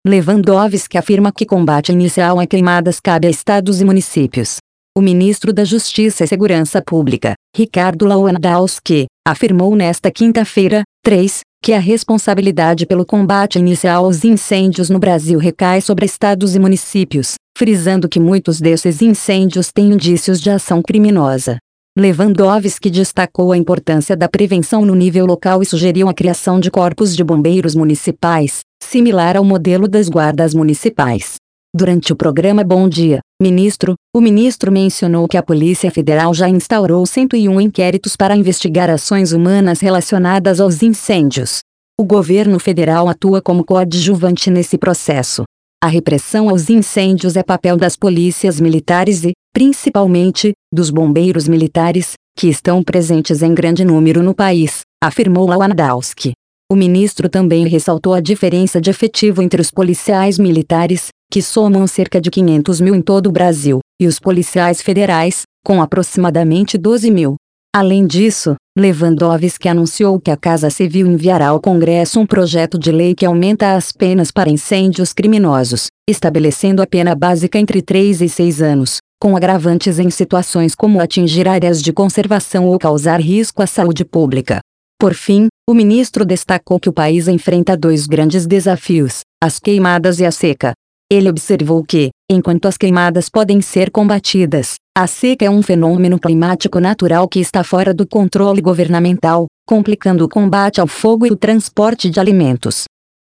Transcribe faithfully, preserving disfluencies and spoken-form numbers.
Lewandowski afirma que combate inicial a queimadas cabe a estados e municípios. O ministro da Justiça e Segurança Pública, Ricardo Lewandowski, afirmou nesta quinta-feira, três, que a responsabilidade pelo combate inicial aos incêndios no Brasil recai sobre estados e municípios, frisando que muitos desses incêndios têm indícios de ação criminosa. Lewandowski destacou a importância da prevenção no nível local e sugeriu a criação de corpos de bombeiros municipais, similar ao modelo das guardas municipais. Durante o programa Bom Dia, Ministro, o ministro mencionou que a Polícia Federal já instaurou cento e um inquéritos para investigar ações humanas relacionadas aos incêndios. O governo federal atua como coadjuvante nesse processo. A repressão aos incêndios é papel das polícias militares e, principalmente, dos bombeiros militares, que estão presentes em grande número no país, afirmou Lewandowski. O ministro também ressaltou a diferença de efetivo entre os policiais militares, que somam cerca de quinhentos mil em todo o Brasil, e os policiais federais, com aproximadamente doze mil. Além disso, Lewandowski anunciou que a Casa Civil enviará ao Congresso um projeto de lei que aumenta as penas para incêndios criminosos, estabelecendo a pena básica entre três e seis anos, com agravantes em situações como atingir áreas de conservação ou causar risco à saúde pública. Por fim, o ministro destacou que o país enfrenta dois grandes desafios, as queimadas e a seca. Ele observou que, enquanto as queimadas podem ser combatidas, a seca é um fenômeno climático natural que está fora do controle governamental, complicando o combate ao fogo e o transporte de alimentos.